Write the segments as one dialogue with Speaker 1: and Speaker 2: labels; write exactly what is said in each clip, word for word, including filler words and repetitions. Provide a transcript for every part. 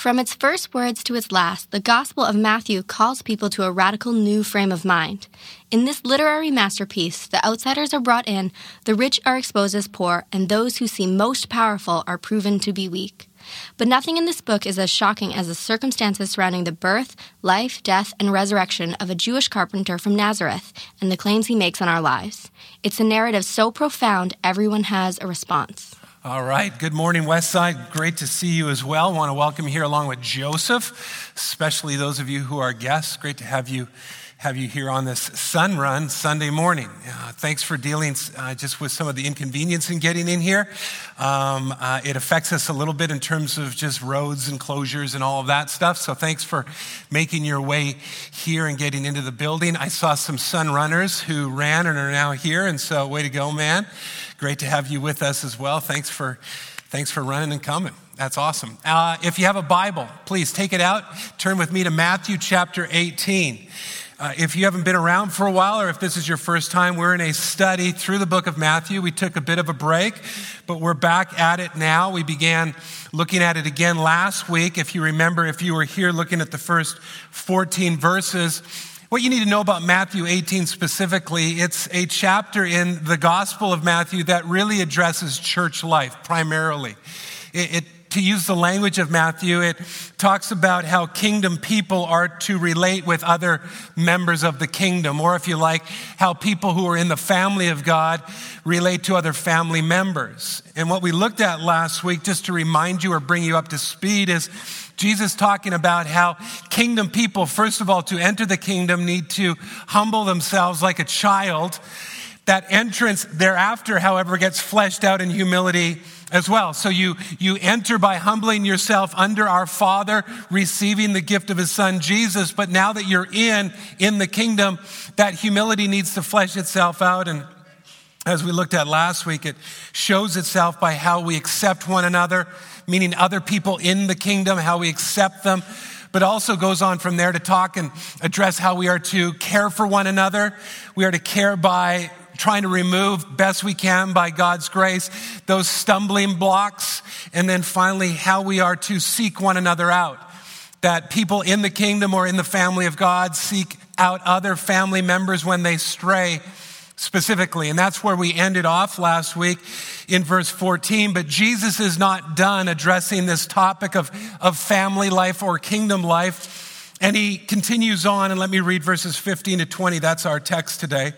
Speaker 1: From its first words to its last, the Gospel of Matthew calls people to a radical new frame of mind. In this literary masterpiece, the outsiders are brought in, the rich are exposed as poor, and those who seem most powerful are proven to be weak. But nothing in this book is as shocking as the circumstances surrounding the birth, life, death, and resurrection of a Jewish carpenter from Nazareth and the claims he makes on our lives. It's a narrative so profound, everyone has a response.
Speaker 2: All right. Good morning, Westside. Great to see you as well. I want to welcome you here along with Joseph, especially those of you who are guests. Great to have you have you here on this Sun Run Sunday morning. Uh, thanks for dealing uh, just with some of the inconvenience in getting in here. Um, uh, it affects us a little bit in terms of just roads and closures and all of that stuff. So thanks for making your way here and getting into the building. I saw some Sun Runners who ran and are now here. And so way to go, man. Great to have you with us as well. Thanks for, thanks for running and coming. That's awesome. Uh, if you have a Bible, please take it out. Turn with me to Matthew chapter eighteen. Uh, if you haven't been around for a while, or if this is your first time, we're in a study through the book of Matthew. We took a bit of a break, but we're back at it now. We began looking at it again last week. If you remember, if you were here looking at the first fourteen verses, what you need to know about Matthew eighteen specifically, it's a chapter in the Gospel of Matthew that really addresses church life primarily. It, it To use the language of Matthew, it talks about how kingdom people are to relate with other members of the kingdom, or if you like, how people who are in the family of God relate to other family members. And what we looked at last week, just to remind you or bring you up to speed, is Jesus talking about how kingdom people, first of all, to enter the kingdom, need to humble themselves like a child. That entrance thereafter, however, gets fleshed out in humility as well. So you, you enter by humbling yourself under our Father, receiving the gift of his Son, Jesus. But now that you're in, in the kingdom, that humility needs to flesh itself out. And as we looked at last week, it shows itself by how we accept one another, meaning other people in the kingdom, how we accept them. But also goes on from there to talk and address how we are to care for one another. We are to care by trying to remove best we can by God's grace those stumbling blocks, and then finally how we are to seek one another out. That people in the kingdom or in the family of God seek out other family members when they stray specifically. And that's where we ended off last week in verse fourteen. But Jesus is not done addressing this topic of, of family life or kingdom life. And he continues on, and let me read verses fifteen to twenty. That's our text today.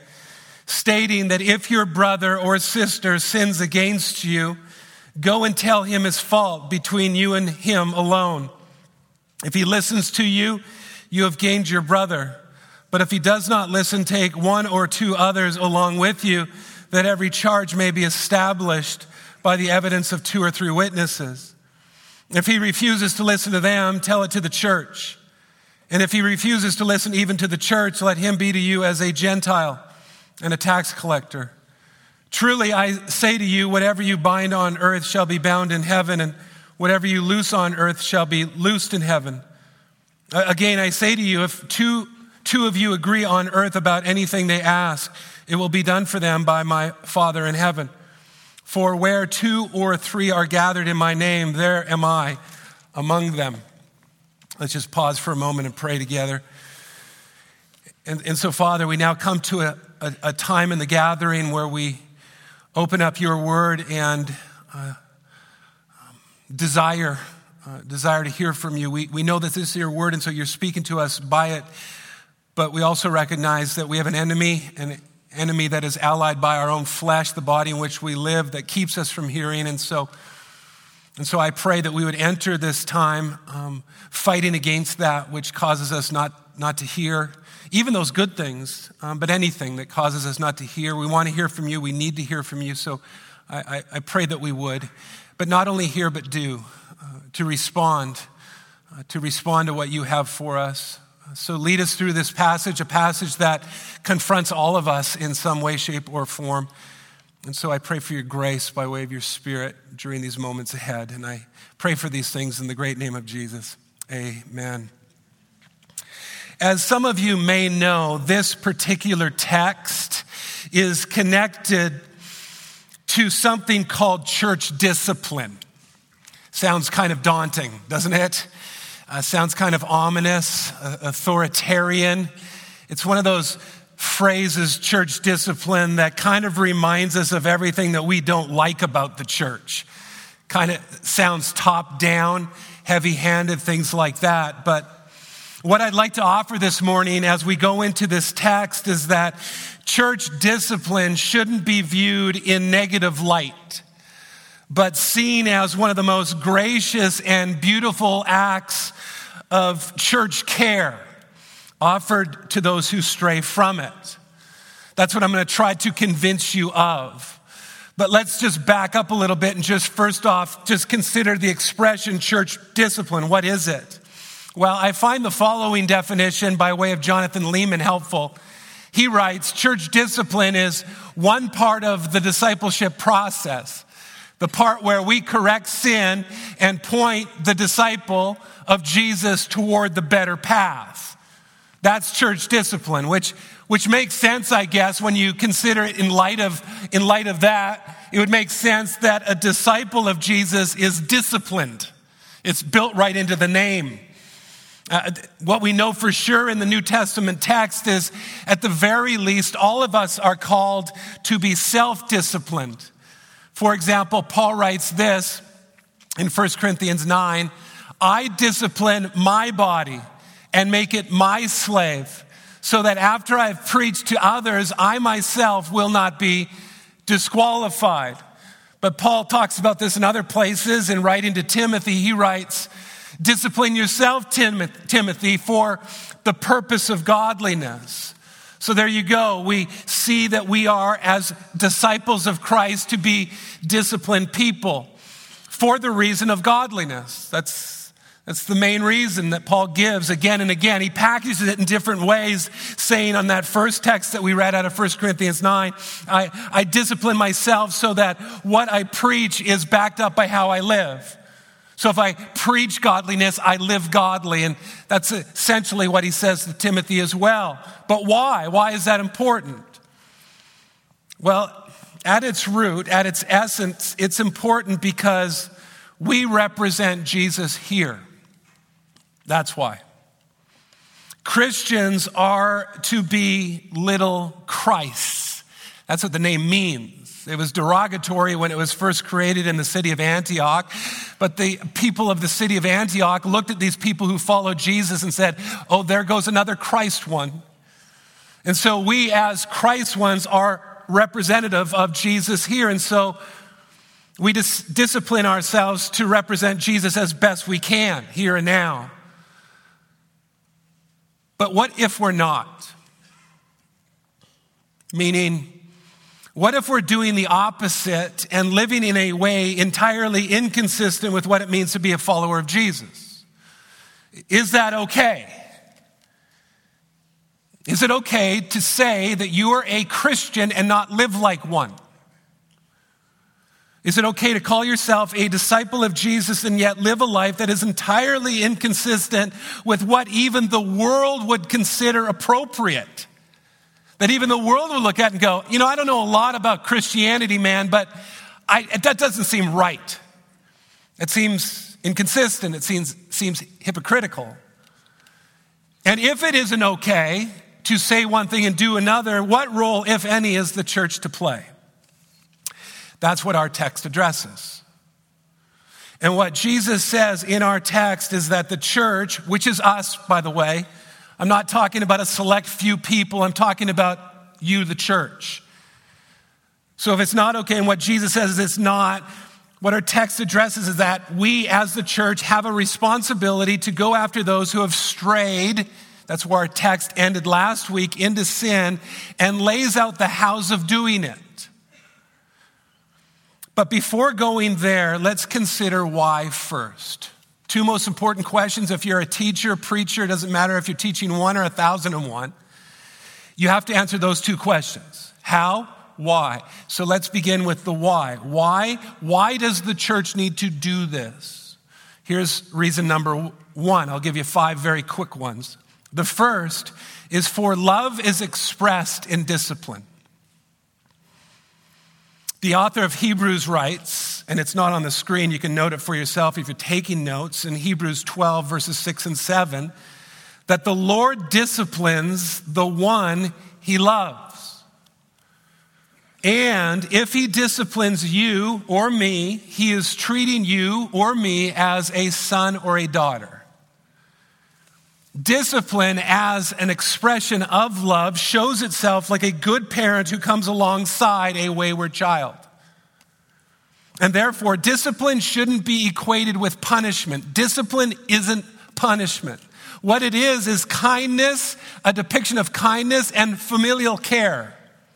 Speaker 2: Stating that if your brother or sister sins against you, go and tell him his fault between you and him alone. If he listens to you, you have gained your brother. But if he does not listen, take one or two others along with you, that every charge may be established by the evidence of two or three witnesses. If he refuses to listen to them, tell it to the church. And if he refuses to listen even to the church, let him be to you as a Gentile and a tax collector. Truly, I say to you, whatever you bind on earth shall be bound in heaven, and whatever you loose on earth shall be loosed in heaven. Again, I say to you, if two, two of you agree on earth about anything they ask, it will be done for them by my Father in heaven. For where two or three are gathered in my name, there am I among them. Let's just pause for a moment and pray together. And, and so, Father, we now come to a A, a time in the gathering where we open up your word and uh, um, desire uh, desire to hear from you. We, we know that this is your word, and so you're speaking to us by it. But we also recognize that we have an enemy, an enemy that is allied by our own flesh, the body in which we live, that keeps us from hearing. And so, and so I pray that we would enter this time um, fighting against that which causes us not, not to hear, even those good things, um, but anything that causes us not to hear. We want to hear from you. We need to hear from you. So I, I, I pray that we would, but not only hear, but do, uh, to respond, uh, to respond to what you have for us. So lead us through this passage, a passage that confronts all of us in some way, shape, or form. And so I pray for your grace by way of your Spirit during these moments ahead. And I pray for these things in the great name of Jesus. Amen. As some of you may know, this particular text is connected to something called church discipline. Sounds kind of daunting, doesn't it? Uh, sounds kind of ominous, uh, authoritarian. It's one of those phrases, church discipline, that kind of reminds us of everything that we don't like about the church. Kind of sounds top down, heavy-handed, things like that. But what I'd like to offer this morning as we go into this text is that church discipline shouldn't be viewed in negative light, but seen as one of the most gracious and beautiful acts of church care offered to those who stray from it. That's what I'm going to try to convince you of. But let's just back up a little bit and just first off, just consider the expression church discipline. What is it? Well, I find the following definition by way of Jonathan Lehman helpful. He writes, church discipline is one part of the discipleship process, the part where we correct sin and point the disciple of Jesus toward the better path. That's church discipline, which which makes sense, I guess, when you consider it in light of in light of that. It would make sense that a disciple of Jesus is disciplined. It's built right into the name. Uh, what we know for sure in the New Testament text is, at the very least, all of us are called to be self-disciplined. For example, Paul writes this in First Corinthians nine, I discipline my body and make it my slave, so that after I've preached to others, I myself will not be disqualified. But Paul talks about this in other places. In writing to Timothy, he writes, discipline yourself, Timothy, for the purpose of godliness. So there you go. We see that we are, as disciples of Christ, to be disciplined people for the reason of godliness. That's That's the main reason that Paul gives again and again. He packages it in different ways, saying on that first text that we read out of First Corinthians nine, I, I discipline myself so that what I preach is backed up by how I live. So if I preach godliness, I live godly. And that's essentially what he says to Timothy as well. But why? Why is that important? Well, at its root, at its essence, it's important because we represent Jesus here. That's why. Christians are to be little Christs. That's what the name means. It was derogatory when it was first created in the city of Antioch, but the people of the city of Antioch looked at these people who followed Jesus and said, oh, there goes another Christ one. And so we as Christ ones are representative of Jesus here. And so we dis- discipline ourselves to represent Jesus as best we can here and now. But what if we're not? Meaning, what if we're doing the opposite and living in a way entirely inconsistent with what it means to be a follower of Jesus? Is that okay? Is it okay to say that you are a Christian and not live like one? Is it okay to call yourself a disciple of Jesus and yet live a life that is entirely inconsistent with what even the world would consider appropriate? That even the world would look at and go, you know, I don't know a lot about Christianity, man, but I, that doesn't seem right. It seems inconsistent. It seems, seems hypocritical. And if it isn't okay to say one thing and do another, what role, if any, is the church to play? That's what our text addresses. And what Jesus says in our text is that the church, which is us, by the way, I'm not talking about a select few people, I'm talking about you, the church. So if it's not okay, and what Jesus says is it's not, what our text addresses is that we as the church have a responsibility to go after those who have strayed, that's where our text ended last week, into sin, and lays out the hows of doing it. But before going there, let's consider why first. Two most important questions. If you're a teacher, preacher, it doesn't matter if you're teaching one or a thousand and one. You have to answer those two questions. How? Why? So let's begin with the why. Why? Why does the church need to do this? Here's reason number one. I'll give you five very quick ones. The first is for love is expressed in discipline. The author of Hebrews writes and it's not on the screen. You can note it for yourself if you're taking notes. In Hebrews twelve, verses six and seven, that the Lord disciplines the one he loves. And if he disciplines you or me, he is treating you or me as a son or a daughter. Discipline as an expression of love shows itself like a good parent who comes alongside a wayward child. And therefore, discipline shouldn't be equated with punishment. Discipline isn't punishment. What it is is kindness, a depiction of kindness and familial care.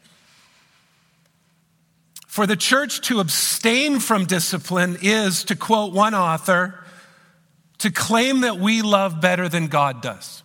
Speaker 2: For the church to abstain from discipline is, to quote one author, to claim that we love better than God does.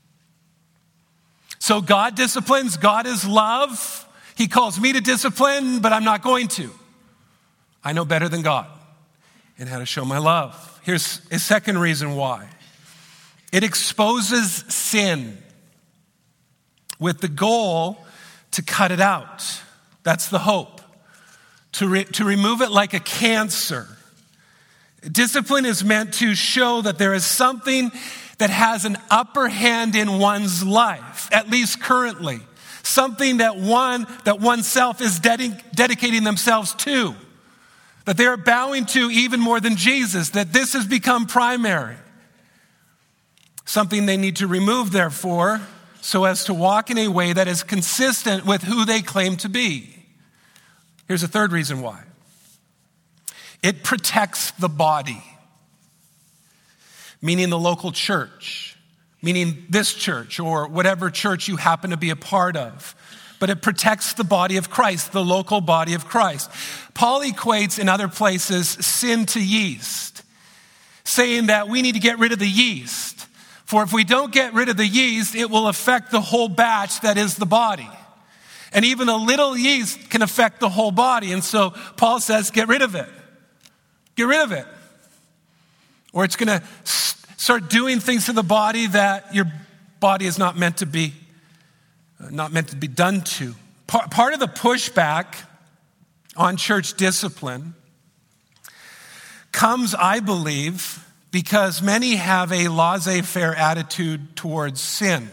Speaker 2: So God disciplines, God is love. He calls me to discipline, but I'm not going to. I know better than God and how to show my love. Here's a second reason why. It exposes sin with the goal to cut it out. That's the hope. To, re- to remove it like a cancer. Discipline is meant to show that there is something that has an upper hand in one's life, at least currently. Something that one, that oneself is dedi- dedicating themselves to. That they are bowing to even more than Jesus, that this has become primary. Something they need to remove, therefore, so as to walk in a way that is consistent with who they claim to be. Here's a third reason why. It protects the body, meaning the local church, meaning this church or whatever church you happen to be a part of. But it protects the body of Christ, the local body of Christ. Paul equates in other places sin to yeast, saying that we need to get rid of the yeast. For if we don't get rid of the yeast, it will affect the whole batch that is the body. And even a little yeast can affect the whole body. And so Paul says, get rid of it. Get rid of it. Or it's going to start doing things to the body that your body is not meant to be not meant to be done to. Part of the pushback on church discipline comes, I believe, because many have a laissez-faire attitude towards sin.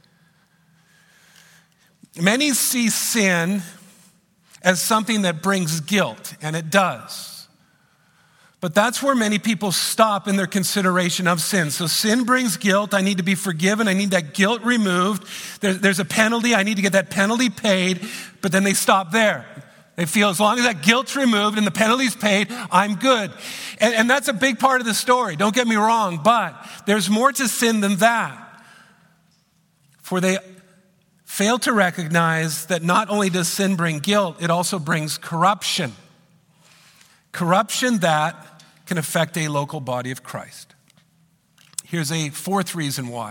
Speaker 2: Many see sin as something that brings guilt, and it does. But that's where many people stop in their consideration of sin. So sin brings guilt. I need to be forgiven. I need that guilt removed. There, there's a penalty. I need to get that penalty paid. But then they stop there. They feel as long as that guilt's removed and the penalty's paid, I'm good. And, and that's a big part of the story. Don't get me wrong. But there's more to sin than that. For they fail to recognize that not only does sin bring guilt, it also brings corruption. Corruption that can affect a local body of Christ. Here's a fourth reason why.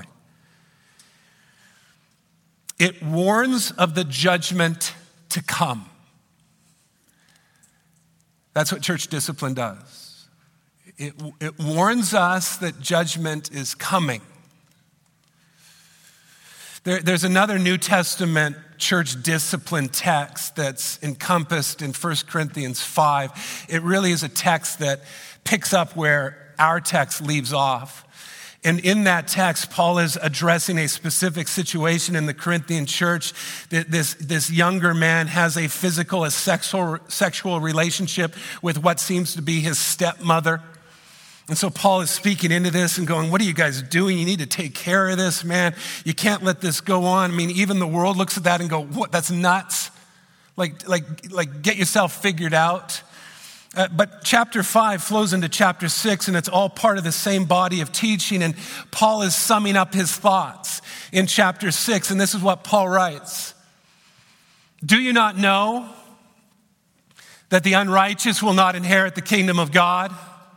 Speaker 2: It warns of the judgment to come. That's what church discipline does. It, it warns us that judgment is coming. There, there's another New Testament church discipline text that's encompassed in First Corinthians five. It really is a text that picks up where our text leaves off. And in that text, Paul is addressing a specific situation in the Corinthian church. This, this younger man has a physical, a sexual, sexual relationship with what seems to be his stepmother. And so Paul is speaking into this and going, what are you guys doing? You need to take care of this, man. You can't let this go on. I mean, even the world looks at that and go, what? That's nuts. Like, like, like get yourself figured out. Uh, but chapter five flows into chapter six, and it's all part of the same body of teaching. And Paul is summing up his thoughts in chapter six. And this is what Paul writes. Do you not know that the unrighteous will not inherit the kingdom of God?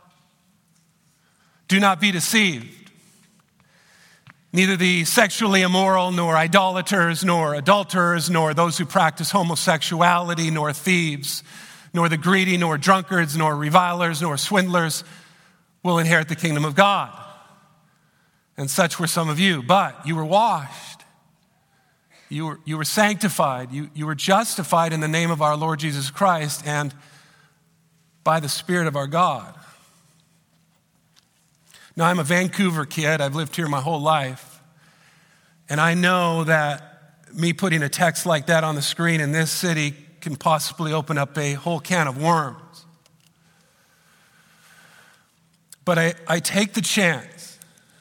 Speaker 2: Do not be deceived. Neither the sexually immoral, nor idolaters, nor adulterers, nor those who practice homosexuality, nor thieves, nor the greedy, nor drunkards, nor revilers, nor swindlers will inherit the kingdom of God. And such were some of you. But you were washed. You were, you were sanctified. You, you were justified in the name of our Lord Jesus Christ and by the Spirit of our God. Now, I'm a Vancouver kid. I've lived here my whole life. And I know that me putting a text like that on the screen in this city can possibly open up a whole can of worms. But I, I take the chance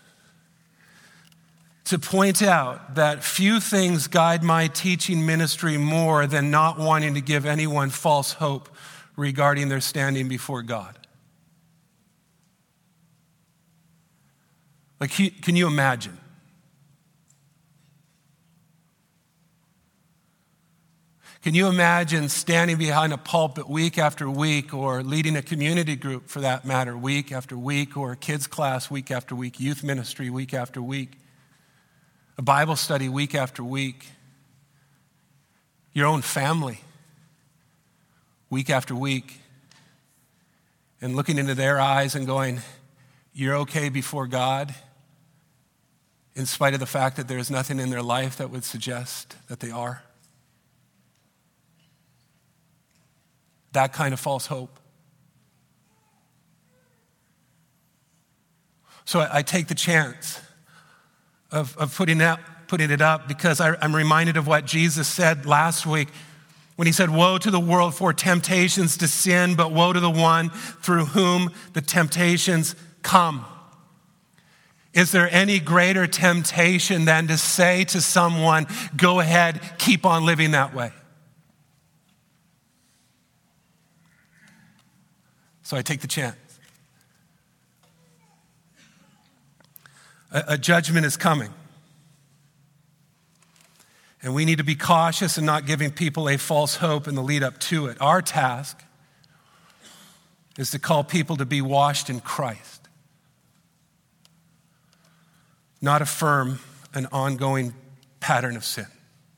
Speaker 2: to point out that few things guide my teaching ministry more than not wanting to give anyone false hope regarding their standing before God. Like, can you imagine? Can you imagine standing behind a pulpit week after week, or leading a community group for that matter, week after week, or a kids class week after week, youth ministry week after week, a Bible study week after week, your own family week after week, and looking into their eyes and going, you're okay before God, in spite of the fact that there is nothing in their life that would suggest that they are? That kind of false hope. So I, I take the chance of, of putting, that, putting it up because I, I'm reminded of what Jesus said last week when he said, woe to the world for temptations to sin, but woe to the one through whom the temptations come. Is there any greater temptation than to say to someone, go ahead, keep on living that way? So I take the chance. A, a judgment is coming. And we need to be cautious in not giving people a false hope in the lead up to it. Our task is to call people to be washed in Christ, not affirm an ongoing pattern of sin.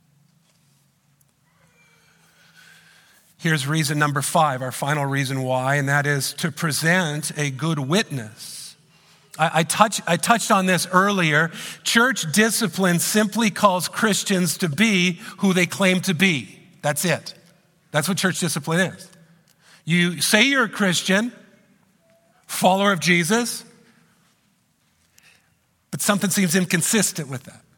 Speaker 2: Here's reason number five, our final reason why, and that is to present a good witness. I, I, touch, I touched on this earlier. Church discipline simply calls Christians to be who they claim to be. That's it. That's what church discipline is. You say you're a Christian, follower of Jesus, but something seems inconsistent with that.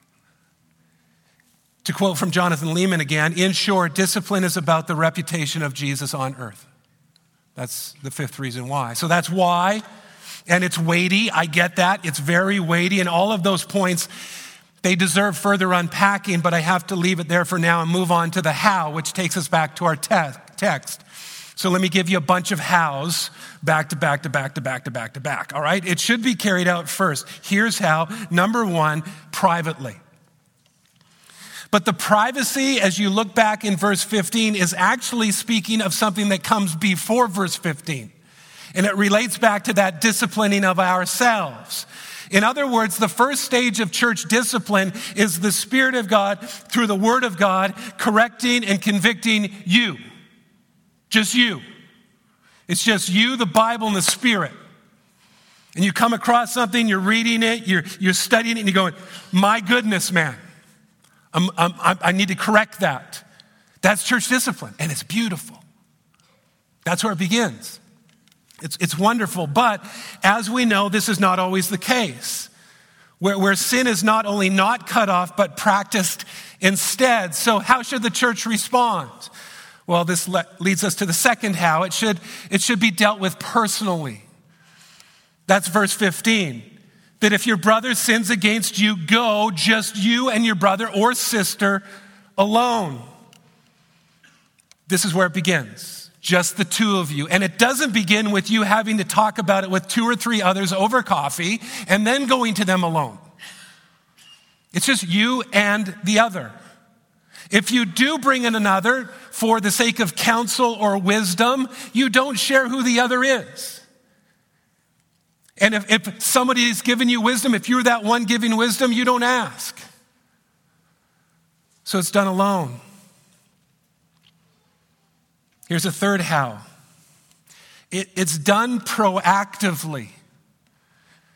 Speaker 2: To quote from Jonathan Leeman again, in short, discipline is about the reputation of Jesus on earth. That's the fifth reason why. So that's why, and it's weighty. I get that. It's very weighty, and all of those points, they deserve further unpacking, but I have to leave it there for now and move on to the how, which takes us back to our te- text. So let me give you a bunch of hows, back to back to back to back to back to back, all right? It should be carried out first. Here's how. Number one, privately. But the privacy, as you look back in verse fifteen, is actually speaking of something that comes before verse fifteen. And it relates back to that disciplining of ourselves. In other words, the first stage of church discipline is the Spirit of God, through the Word of God, correcting and convicting you. Just you. It's just you, the Bible, and the Spirit. And you come across something, you're reading it, you're, you're studying it, and you're going, my goodness, man. I'm, I'm, I need to correct that. That's church discipline, and it's beautiful. That's where it begins. It's, it's wonderful, but as we know, this is not always the case, where, where sin is not only not cut off, but practiced instead. So how should the church respond? Well, this le- leads us to the second how. It should, it should be dealt with personally. That's verse fifteen. That if your brother sins against you, go, just you and your brother or sister alone. This is where it begins. Just the two of you. And it doesn't begin with you having to talk about it with two or three others over coffee and then going to them alone. It's just you and the other. If you do bring in another for the sake of counsel or wisdom, you don't share who the other is. And if, if somebody's given you wisdom, if you're that one giving wisdom, you don't ask. So it's done alone. Here's a third how. It, it's done proactively.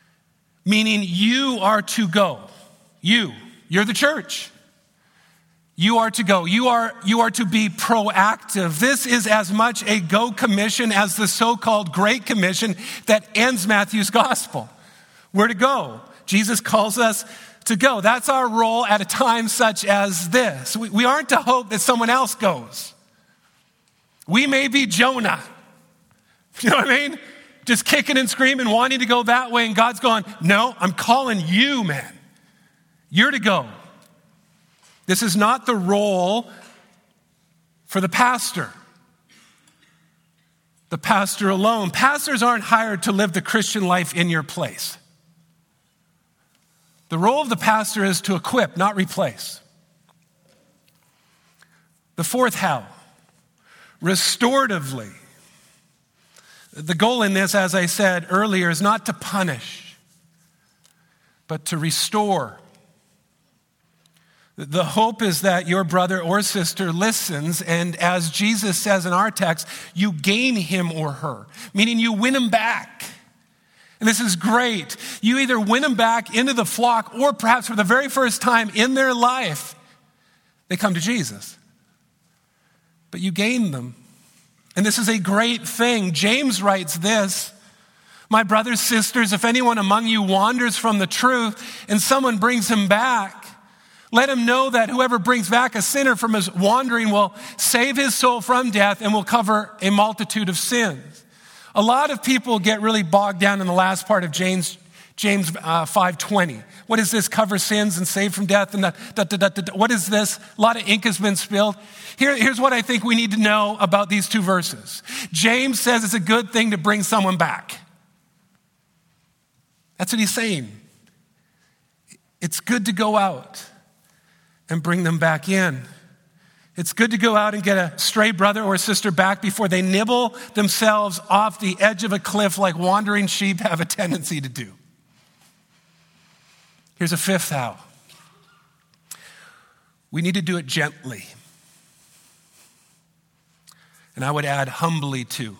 Speaker 2: Meaning you are to go. You. You're the church. You are to go. You are, you are to be proactive. This is as much a go commission as the so-called Great Commission that ends Matthew's gospel. We're to go. Jesus calls us to go. That's our role at a time such as this. We, we aren't to hope that someone else goes. We may be Jonah. You know what I mean? Just kicking and screaming, wanting to go that way, and God's going, no, I'm calling you, man. You're to go. This is not the role for the pastor. The pastor alone. Pastors aren't hired to live the Christian life in your place. The role of the pastor is to equip, not replace. The fourth how, restoratively. The goal in this, as I said earlier, is not to punish, but to restore. The hope is that your brother or sister listens, and as Jesus says in our text, you gain him or her, meaning you win him back. And this is great. You either win them back into the flock, or perhaps for the very first time in their life, they come to Jesus. But you gain them. And this is a great thing. James writes this, my brothers, sisters, if anyone among you wanders from the truth and someone brings him back, let him know that whoever brings back a sinner from his wandering will save his soul from death and will cover a multitude of sins. A lot of people get really bogged down in the last part of James, James uh, five twenty. What is this? Cover sins and save from death. And da, da, da, da, da. What is this? A lot of ink has been spilled. Here, here's what I think we need to know about these two verses. James says it's a good thing to bring someone back. That's what he's saying. It's good to go out and bring them back in. It's good to go out and get a stray brother or sister back before they nibble themselves off the edge of a cliff like wandering sheep have a tendency to do. Here's a fifth how. We need to do it gently. And I would add humbly too.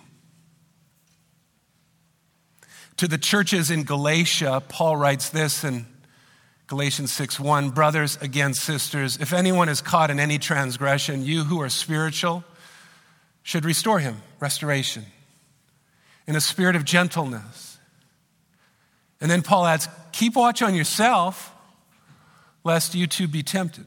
Speaker 2: To the churches in Galatia, Paul writes this in Galatians six one, brothers, again, sisters, if anyone is caught in any transgression, you who are spiritual should restore him, restoration, in a spirit of gentleness. And then Paul adds, keep watch on yourself, lest you too be tempted.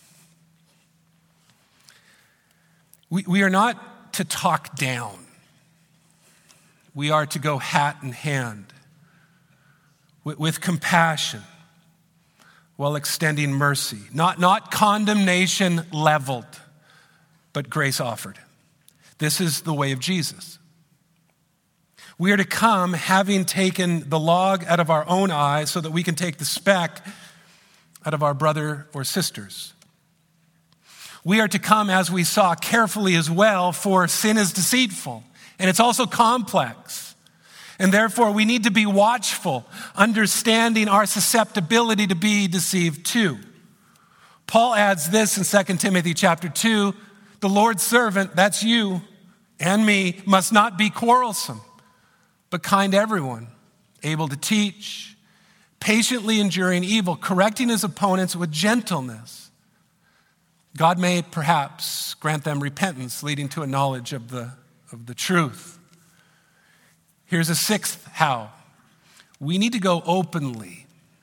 Speaker 2: We, we are not to talk down. We are to go hat in hand with, with compassion, while extending mercy. Not, not condemnation leveled, but grace offered. This is the way of Jesus. We are to come having taken the log out of our own eye so that we can take the speck out of our brother or sisters. We are to come, as we saw, carefully as well, for sin is deceitful and it's also complex. And therefore, we need to be watchful, understanding our susceptibility to be deceived too. Paul adds this in Second Timothy chapter two, the Lord's servant, that's you and me, must not be quarrelsome, but kind to everyone, able to teach, patiently enduring evil, correcting his opponents with gentleness. God may perhaps grant them repentance, leading to a knowledge of the, of the truth. Here's a sixth how. We need to go openly.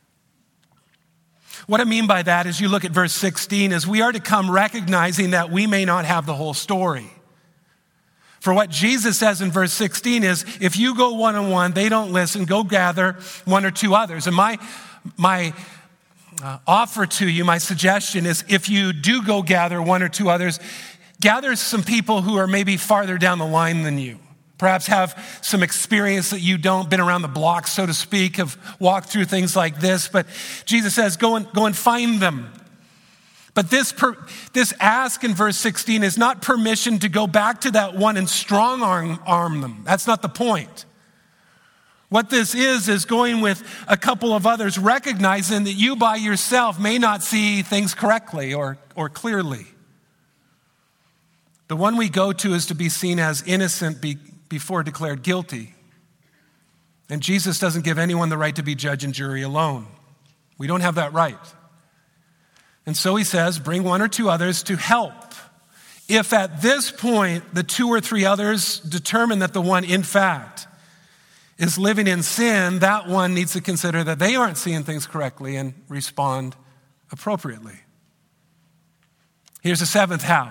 Speaker 2: What I mean by that is you look at verse sixteen, is we are to come recognizing that we may not have the whole story. For what Jesus says in verse sixteen is, if you go one-on-one, they don't listen, go gather one or two others. And my, my uh, offer to you, my suggestion is, if you do go gather one or two others, gather some people who are maybe farther down the line than you. Perhaps have some experience that you don't, been around the block, so to speak, have walked through things like this. But Jesus says, go and, go and find them. But this, per, this ask in verse sixteen is not permission to go back to that one and strong arm, arm them. That's not the point. What this is, is going with a couple of others, recognizing that you by yourself may not see things correctly or, or clearly. The one we go to is to be seen as innocent be, before declared guilty. And Jesus doesn't give anyone the right to be judge and jury alone. We don't have that right. And so he says, bring one or two others to help. If at this point the two or three others determine that the one in fact is living in sin, that one needs to consider that they aren't seeing things correctly and respond appropriately. Here's the seventh how.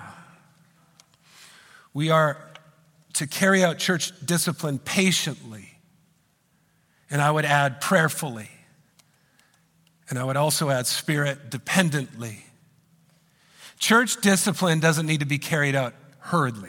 Speaker 2: We are to carry out church discipline patiently, and I would add prayerfully, and I would also add spirit dependently. Church discipline doesn't need to be carried out hurriedly.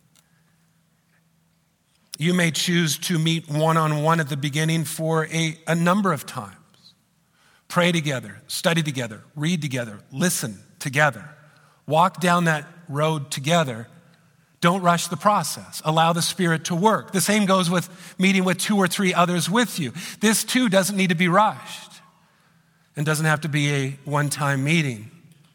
Speaker 2: You may choose to meet one-on-one at the beginning for a, a number of times. Pray together, study together, read together, listen together. Walk down that road together. Don't rush the process. Allow the Spirit to work. The same goes with meeting with two or three others with you. This too doesn't need to be rushed and doesn't have to be a one-time meeting.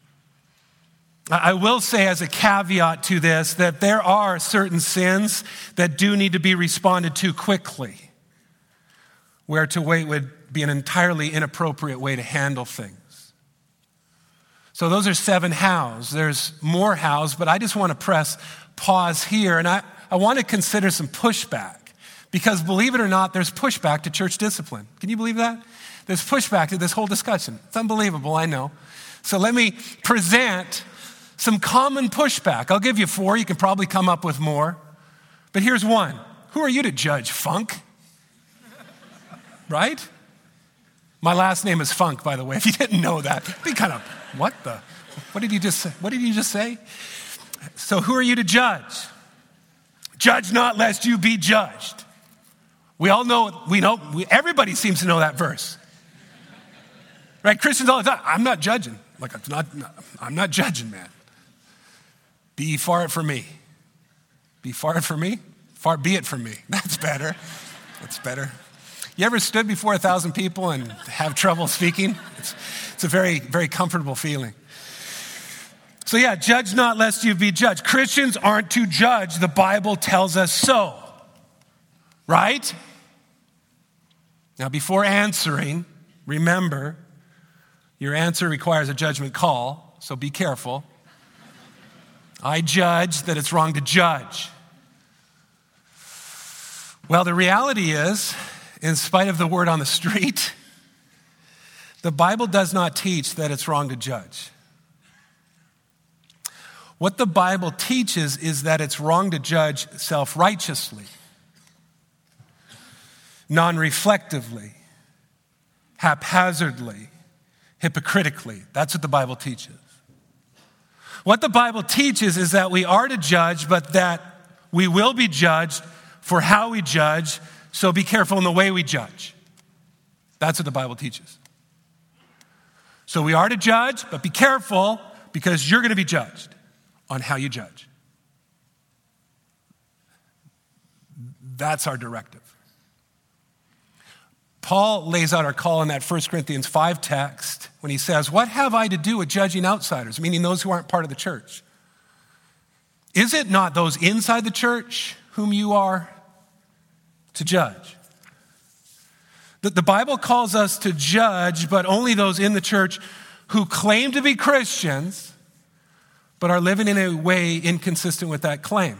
Speaker 2: I will say as a caveat to this that there are certain sins that do need to be responded to quickly, where to wait would be an entirely inappropriate way to handle things. So those are seven hows. There's more hows, but I just want to press pause here, and I, I want to consider some pushback, because believe it or not, there's pushback to church discipline. Can you believe that? There's pushback to this whole discussion. It's unbelievable, I know. So let me present some common pushback. I'll give you four. You can probably come up with more. But here's one. Who are you to judge, Funk? Right? My last name is Funk, by the way, if you didn't know that. Be kind of, what the? What did you just say? What did you just say? So who are you to judge? Judge not lest you be judged. We all know, we know, we, everybody seems to know that verse. Right? Christians all the time, I'm not judging. Like, I'm not, I'm not judging, man. Be ye far it from me. Be far it from me? Far be it from me. That's better. That's better. You ever stood before a thousand people and have trouble speaking? It's, it's a very, very comfortable feeling. So yeah, judge not lest you be judged. Christians aren't to judge. The Bible tells us so. Right? Now before answering, remember, your answer requires a judgment call, so be careful. I judge that it's wrong to judge. Well, the reality is, in spite of the word on the street, the Bible does not teach that it's wrong to judge. What the Bible teaches is that it's wrong to judge self-righteously, non-reflectively, haphazardly, hypocritically. That's what the Bible teaches. What the Bible teaches is that we are to judge, but that we will be judged for how we judge, so be careful in the way we judge. That's what the Bible teaches. So we are to judge, but be careful because you're going to be judged on how you judge. That's our directive. Paul lays out our call in that First Corinthians five text when he says, what have I to do with judging outsiders, meaning those who aren't part of the church? Is it not those inside the church whom you are to judge? The, the Bible calls us to judge, but only those in the church who claim to be Christians, but are living in a way inconsistent with that claim.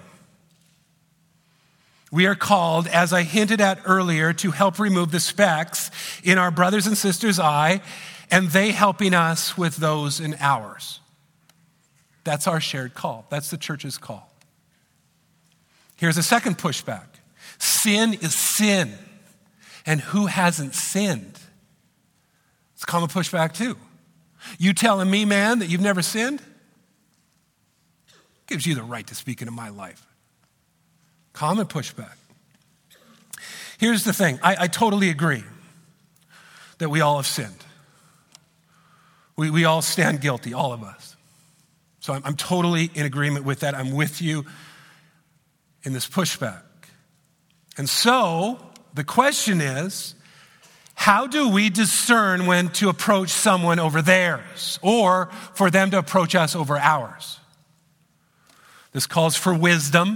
Speaker 2: We are called, as I hinted at earlier, to help remove the specks in our brothers and sisters' eye, and they helping us with those in ours. That's our shared call. That's the church's call. Here's a second pushback. Sin is sin. And who hasn't sinned? It's a common pushback too. You telling me, man, that you've never sinned? Gives you the right to speak into my life. Common pushback. Here's the thing. I, I totally agree that we all have sinned. We, we all stand guilty, all of us. So I'm, I'm totally in agreement with that. I'm with you in this pushback. And so the question is, how do we discern when to approach someone over theirs or for them to approach us over ours? This calls for wisdom,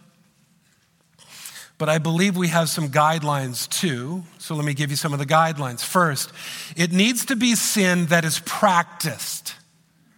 Speaker 2: but I believe we have some guidelines too. So let me give you some of the guidelines. First, it needs to be sin that is practiced,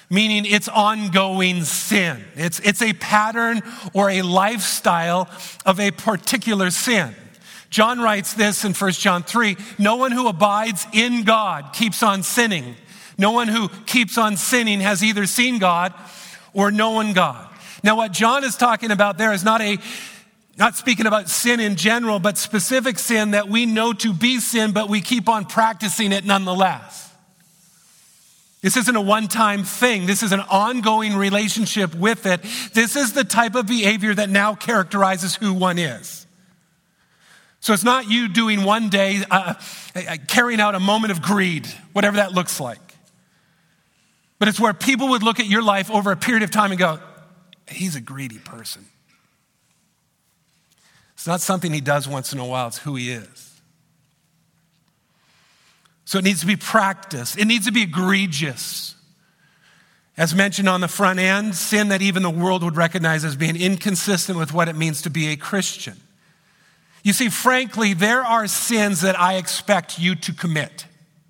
Speaker 2: meaning it's ongoing sin. It's, it's a pattern or a lifestyle of a particular sin. John writes this in First John three, no one who abides in God keeps on sinning. No one who keeps on sinning has either seen God or known God. Now what John is talking about there is not a, not speaking about sin in general, but specific sin that we know to be sin, but we keep on practicing it nonetheless. This isn't a one-time thing. This is an ongoing relationship with it. This is the type of behavior that now characterizes who one is. So it's not you doing one day, uh, carrying out a moment of greed, whatever that looks like. But it's where people would look at your life over a period of time and go, he's a greedy person. It's not something he does once in a while, it's who he is. So it needs to be practiced. It needs to be egregious. As mentioned on the front end, sin that even the world would recognize as being inconsistent with what it means to be a Christian. You see, frankly, there are sins that I expect you to commit.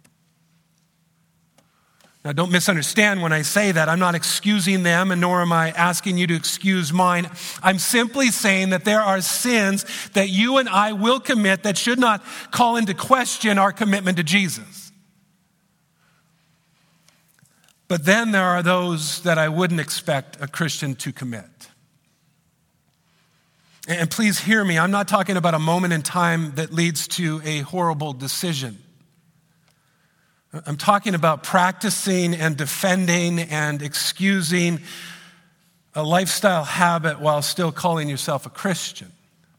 Speaker 2: Now, don't misunderstand when I say that. I'm not excusing them, and nor am I asking you to excuse mine. I'm simply saying that there are sins that you and I will commit that should not call into question our commitment to Jesus. But then there are those that I wouldn't expect a Christian to commit. And please hear me, I'm not talking about a moment in time that leads to a horrible decision. I'm talking about practicing and defending and excusing a lifestyle habit while still calling yourself a Christian.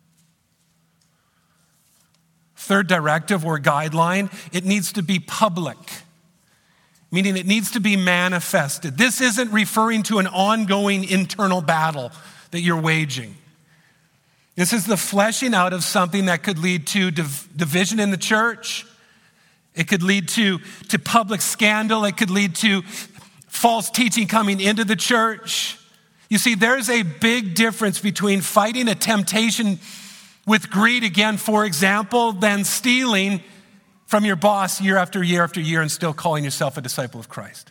Speaker 2: Third directive or guideline, it needs to be public, meaning it needs to be manifested. This isn't referring to an ongoing internal battle that you're waging. This is the fleshing out of something that could lead to div- division in the church. It could lead to, to public scandal. It could lead to false teaching coming into the church. You see, there's a big difference between fighting a temptation with greed, again, for example, than stealing from your boss year after year after year and still calling yourself a disciple of Christ.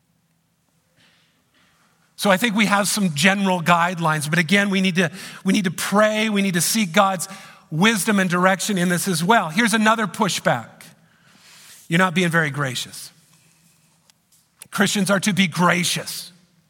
Speaker 2: So I think we have some general guidelines, but again, we need to, we need to pray. We need to seek God's wisdom and direction in this as well. Here's another pushback. You're not being very gracious. Christians are to be gracious.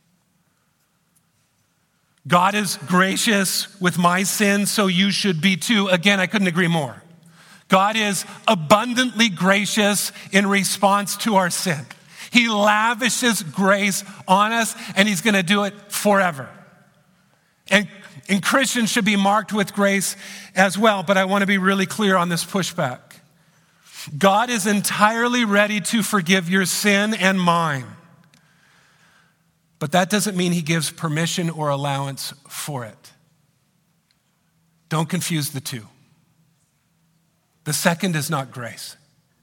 Speaker 2: God is gracious with my sin, so you should be too. Again, I couldn't agree more. God is abundantly gracious in response to our sin. He lavishes grace on us, and he's going to do it forever. And, and Christians should be marked with grace as well, but I want to be really clear on this pushback. God is entirely ready to forgive your sin and mine. But that doesn't mean he gives permission or allowance for it. Don't confuse the two. The second is not grace.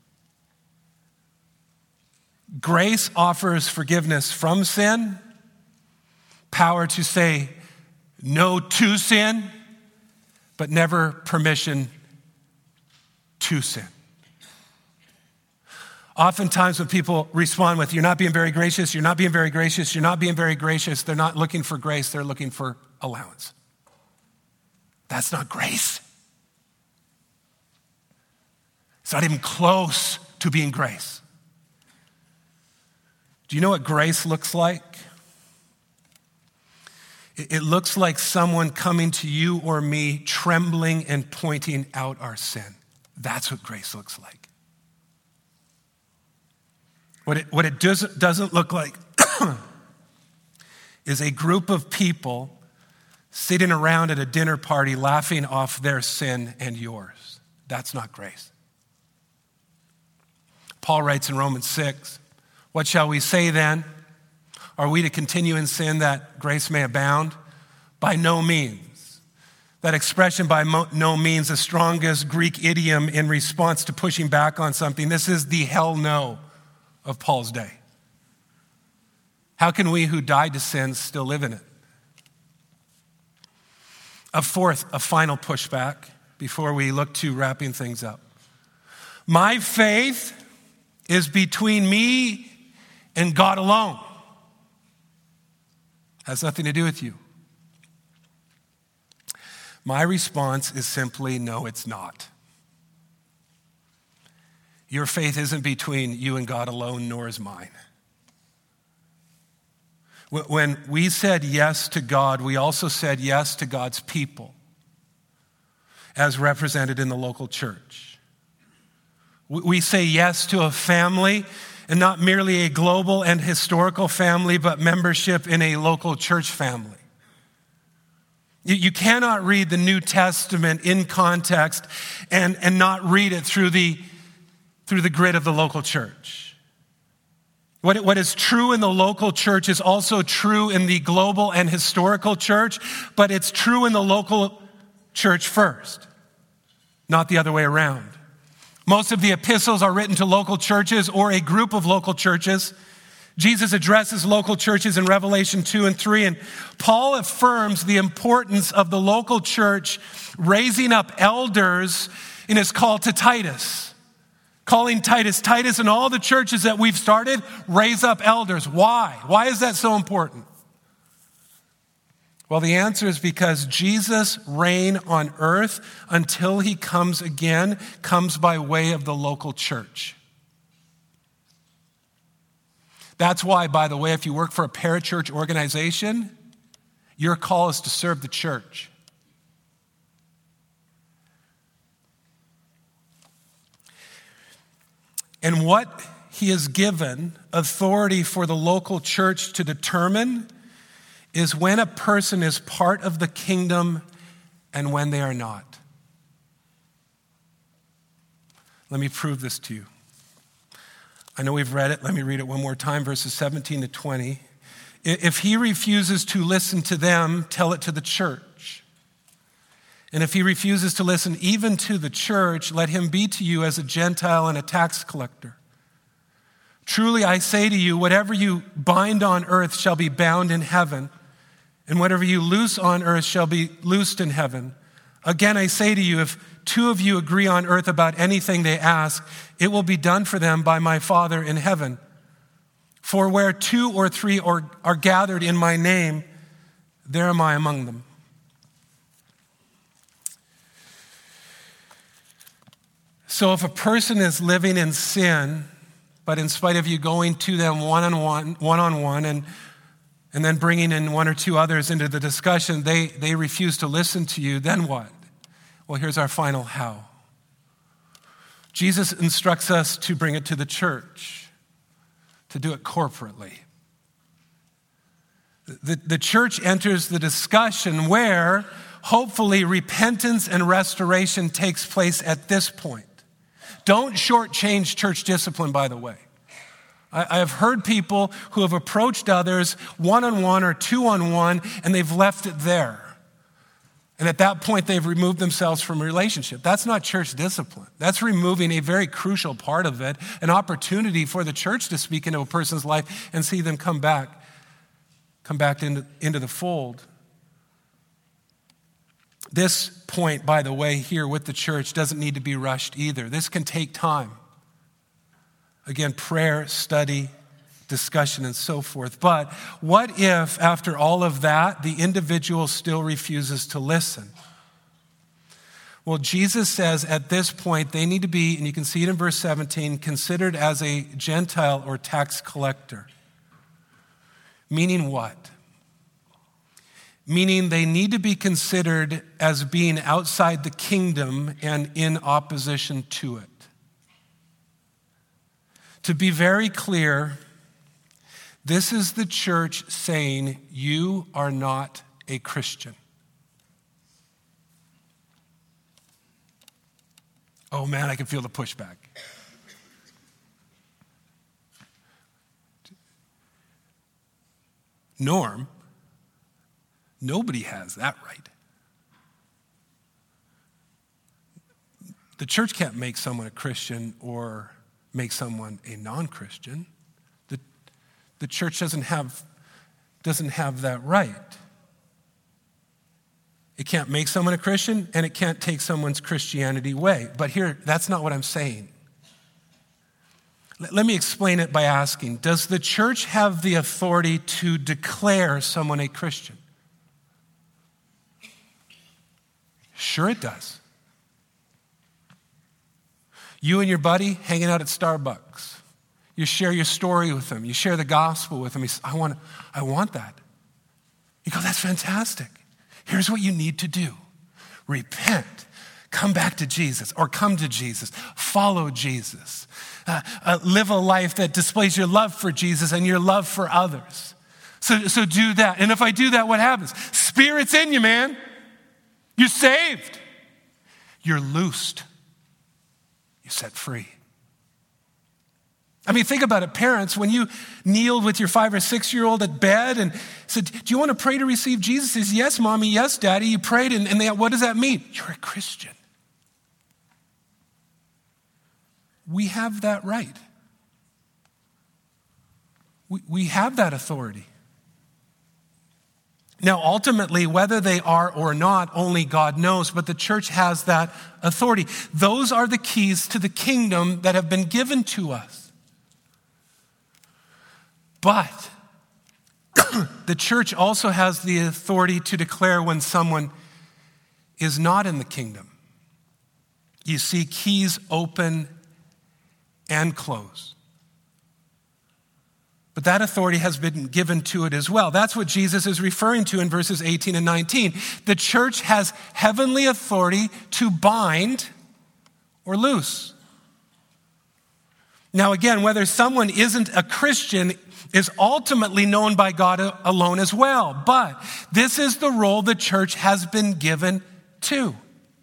Speaker 2: Grace offers forgiveness from sin, power to say no to sin, but never permission to sin. Oftentimes when people respond with, you're not being very gracious, you're not being very gracious, you're not being very gracious, they're not looking for grace, they're looking for allowance. That's not grace. It's not even close to being grace. Do you know what grace looks like? It looks like someone coming to you or me, trembling and pointing out our sin. That's what grace looks like. What it, what it doesn't, doesn't look like is a group of people sitting around at a dinner party laughing off their sin and yours. That's not grace. Paul writes in Romans six, what shall we say then? Are we to continue in sin that grace may abound? By no means. That expression, by mo- no means, the strongest Greek idiom in response to pushing back on something. This is the hell no of Paul's day. How can we who died to sin still live in it? A fourth, a final pushback before we look to wrapping things up. My faith is between me and God alone. Has nothing to do with you. My response is simply, no, it's not. Your faith isn't between you and God alone, nor is mine. When we said yes to God, we also said yes to God's people as represented in the local church. We say yes to a family, and not merely a global and historical family, but membership in a local church family. You cannot read the New Testament in context and, and not read it through the, through the grid of the local church. What, what is true in the local church is also true in the global and historical church, but it's true in the local church first, not the other way around. Most of the epistles are written to local churches or a group of local churches. Jesus addresses local churches in Revelation two and three, and Paul affirms the importance of the local church raising up elders in his call to Titus. Calling Titus, Titus and all the churches that we've started, raise up elders. Why? Why is that so important? Well, the answer is because Jesus' reign on earth until he comes again comes by way of the local church. That's why, by the way, if you work for a parachurch organization, your call is to serve the church. And what he has given authority for the local church to determine is when a person is part of the kingdom and when they are not. Let me prove this to you. I know we've read it. Let me read it one more time, verses seventeen to twenty. If he refuses to listen to them, tell it to the church. And if he refuses to listen even to the church, let him be to you as a Gentile and a tax collector. Truly I say to you, whatever you bind on earth shall be bound in heaven, and whatever you loose on earth shall be loosed in heaven. Again, I say to you, if two of you agree on earth about anything they ask, it will be done for them by my Father in heaven. For where two or three are, are gathered in my name, there am I among them. So if a person is living in sin, but in spite of you going to them one-on-one, one-on-one, and and then bringing in one or two others into the discussion, they, they refuse to listen to you, then what? Well, here's our final how. Jesus instructs us to bring it to the church, to do it corporately. The, the church enters the discussion where, hopefully, repentance and restoration takes place at this point. Don't shortchange church discipline, by the way. I have heard people who have approached others one-on-one or two-on-one, and they've left it there. And at that point, they've removed themselves from a relationship. That's not church discipline. That's removing a very crucial part of it, an opportunity for the church to speak into a person's life and see them come back, come back into, into the fold. This point, by the way, here with the church doesn't need to be rushed either. This can take time. Again, prayer, study, discussion, and so forth. But what if, after all of that, the individual still refuses to listen? Well, Jesus says at this point they need to be, and you can see it in verse seventeen, considered as a Gentile or tax collector. Meaning what? Meaning they need to be considered as being outside the kingdom and in opposition to it. To be very clear, this is the church saying, you are not a Christian. Oh man, I can feel the pushback. Norm, nobody has that right. The church can't make someone a Christian or make someone a non-Christian. The, the church doesn't have, doesn't have that right. It can't make someone a Christian, and it can't take someone's Christianity away. But here, that's not what I'm saying. Let me explain it by asking, does the church have the authority to declare someone a Christian? Sure it does. You and your buddy hanging out at Starbucks. You share your story with them. You share the gospel with them. You say, I want, I want that. You go, that's fantastic. Here's what you need to do. Repent. Come back to Jesus, or come to Jesus. Follow Jesus. Uh, uh, live a life that displays your love for Jesus and your love for others. So, so do that. And if I do that, what happens? Spirit's in you, man. You're saved. You're loosed. You're set free. I mean, think about it, parents, when you kneeled with your five or six-year-old at bed and said, do you want to pray to receive Jesus? He says, yes, mommy, yes, daddy. You prayed, and, and they, what does that mean? You're a Christian. We have that right. We, we have that authority. Now, ultimately, whether they are or not, only God knows, but the church has that authority. Those are the keys to the kingdom that have been given to us. But the church also has the authority to declare when someone is not in the kingdom. You see, keys open and close. But that authority has been given to it as well. That's what Jesus is referring to in verses eighteen and nineteen. The church has heavenly authority to bind or loose. Now again, whether someone isn't a Christian is ultimately known by God alone as well. But this is the role the church has been given to.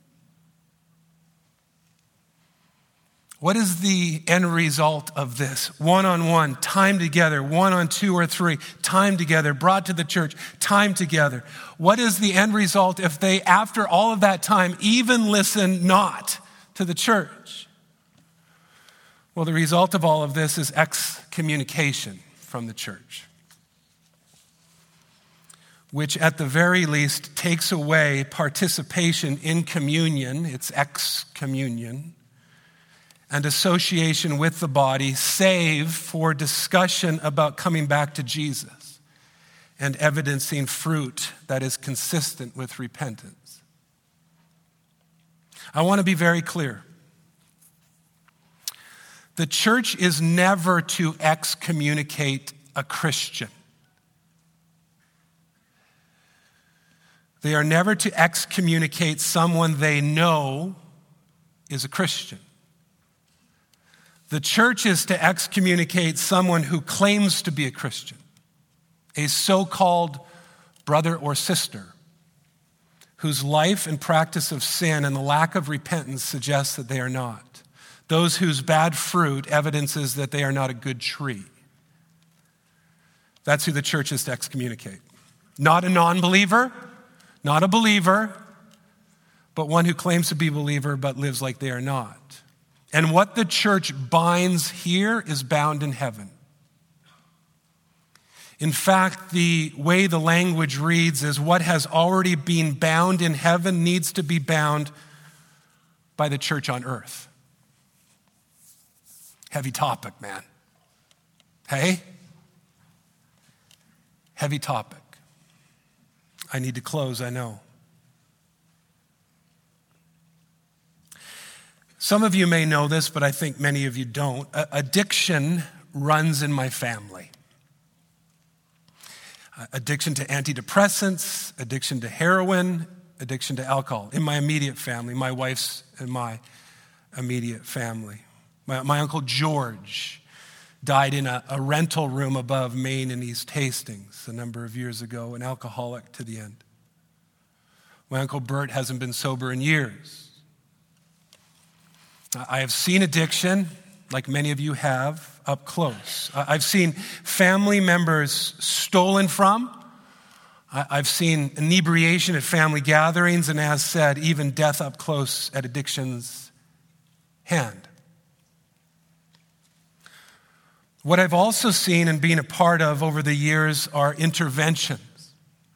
Speaker 2: What is the end result of this? One-on-one, time together, one on two or three, time together, brought to the church, time together. What is the end result if they, after all of that time, even listen not to the church? Well, the result of all of this is excommunication from the church, which at the very least takes away participation in communion, it's excommunion, and association with the body, save for discussion about coming back to Jesus and evidencing fruit that is consistent with repentance. I want to be very clear. The church is never to excommunicate a Christian. They are never to excommunicate someone they know is a Christian. The church is to excommunicate someone who claims to be a Christian, a so-called brother or sister, whose life and practice of sin and the lack of repentance suggests that they are not. Those whose bad fruit evidences that they are not a good tree. That's who the church is to excommunicate. Not a non-believer, not a believer, but one who claims to be a believer but lives like they are not. And what the church binds here is bound in heaven. In fact, the way the language reads is what has already been bound in heaven needs to be bound by the church on earth. Heavy topic, man. Hey? Heavy topic. I need to close, I know. Some of you may know this, but I think many of you don't. Addiction runs in my family. Addiction to antidepressants, addiction to heroin, addiction to alcohol. In my immediate family, my wife's and my immediate family. My, my Uncle George died in a, a rental room above Maine and East Hastings a number of years ago, an alcoholic to the end. My Uncle Bert hasn't been sober in years. I have seen addiction, like many of you have, up close. I've seen family members stolen from. I've seen inebriation at family gatherings, and as said, even death up close at addiction's hand. What I've also seen and been a part of over the years are interventions.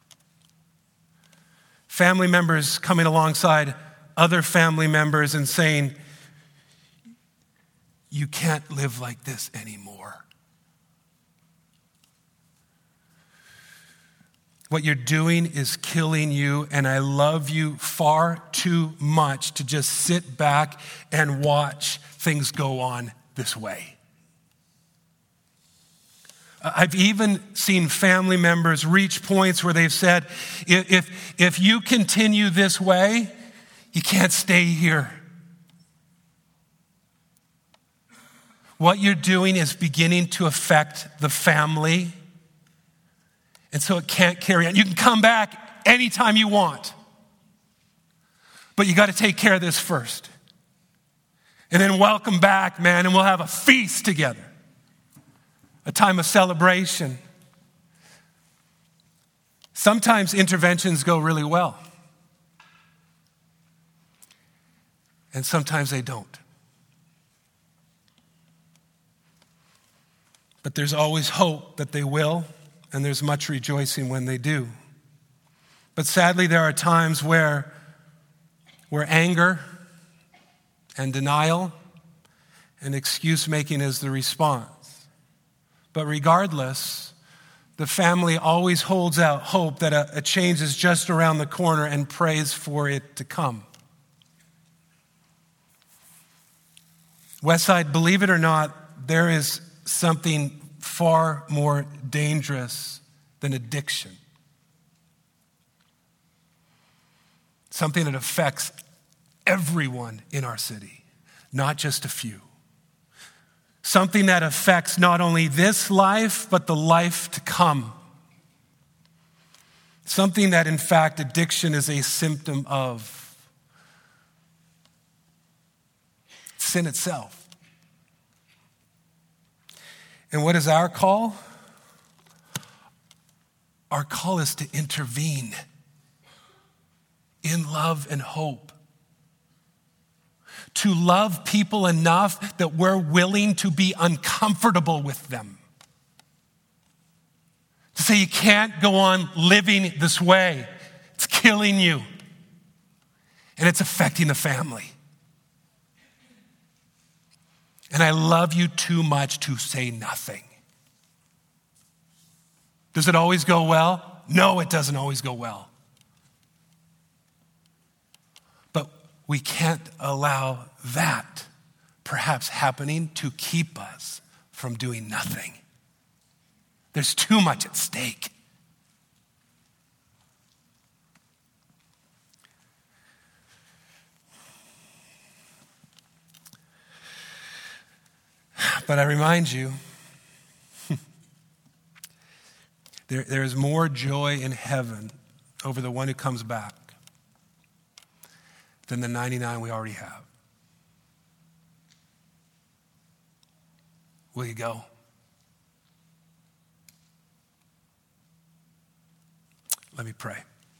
Speaker 2: Family members coming alongside other family members and saying, you can't live like this anymore. What you're doing is killing you, and I love you far too much to just sit back and watch things go on this way. I've even seen family members reach points where they've said, if, if you continue this way, you can't stay here. What you're doing is beginning to affect the family, and so it can't carry on. You can come back anytime you want, but you got to take care of this first. And then welcome back, man, and we'll have a feast together. A time of celebration. Sometimes interventions go really well. And sometimes they don't. But there's always hope that they will, and there's much rejoicing when they do. But sadly, there are times where, where anger and denial and excuse making is the response. But regardless, the family always holds out hope that a, a change is just around the corner and prays for it to come. Westside, believe it or not, there is something far more dangerous than addiction. Something that affects everyone in our city, not just a few. Something that affects not only this life, but the life to come. Something that, in fact, addiction is a symptom of. Sin itself. And what is our call? Our call is to intervene in love and hope. To love people enough that we're willing to be uncomfortable with them. To say you can't go on living this way. It's killing you. And it's affecting the family. And I love you too much to say nothing. Does it always go well? No, it doesn't always go well. We can't allow that perhaps happening to keep us from doing nothing. There's too much at stake. But I remind you, there, there is more joy in heaven over the one who comes back than the ninety-nine we already have. Will you go? Let me pray.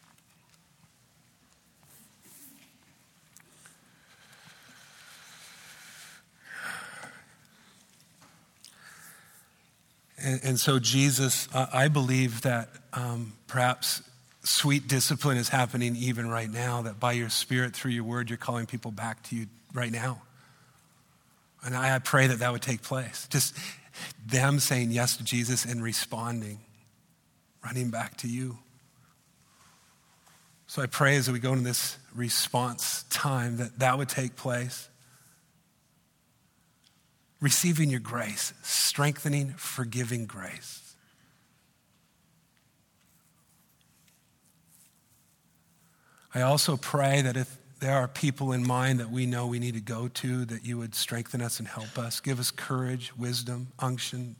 Speaker 2: And, and so, Jesus, uh, I believe that um, perhaps sweet discipline is happening even right now, that by your Spirit, through your word, you're calling people back to you right now. And I, I pray that that would take place. Just them saying yes to Jesus and responding, running back to you. So I pray as we go into this response time that that would take place. Receiving your grace, strengthening, forgiving grace. I also pray that if there are people in mind that we know we need to go to, that you would strengthen us and help us. Give us courage, wisdom, unction.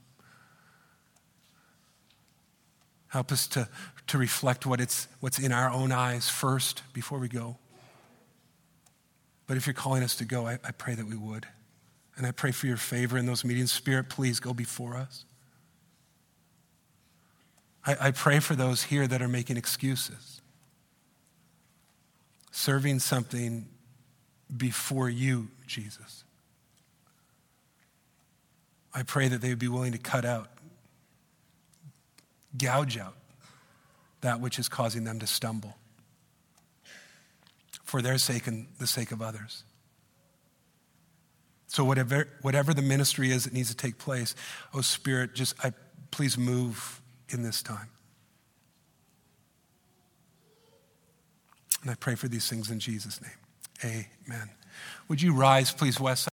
Speaker 2: Help us to, to reflect what it's, what's in our own eyes first before we go. But if you're calling us to go, I, I pray that we would. And I pray for your favor in those meetings. Spirit, please go before us. I, I pray for those here that are making excuses. Serving something before you, Jesus. I pray that they would be willing to cut out, gouge out that which is causing them to stumble for their sake and the sake of others. So whatever, whatever the ministry is that needs to take place, oh Spirit, just I, please move in this time. And I pray for these things in Jesus' name. Amen. Would you rise, please, West?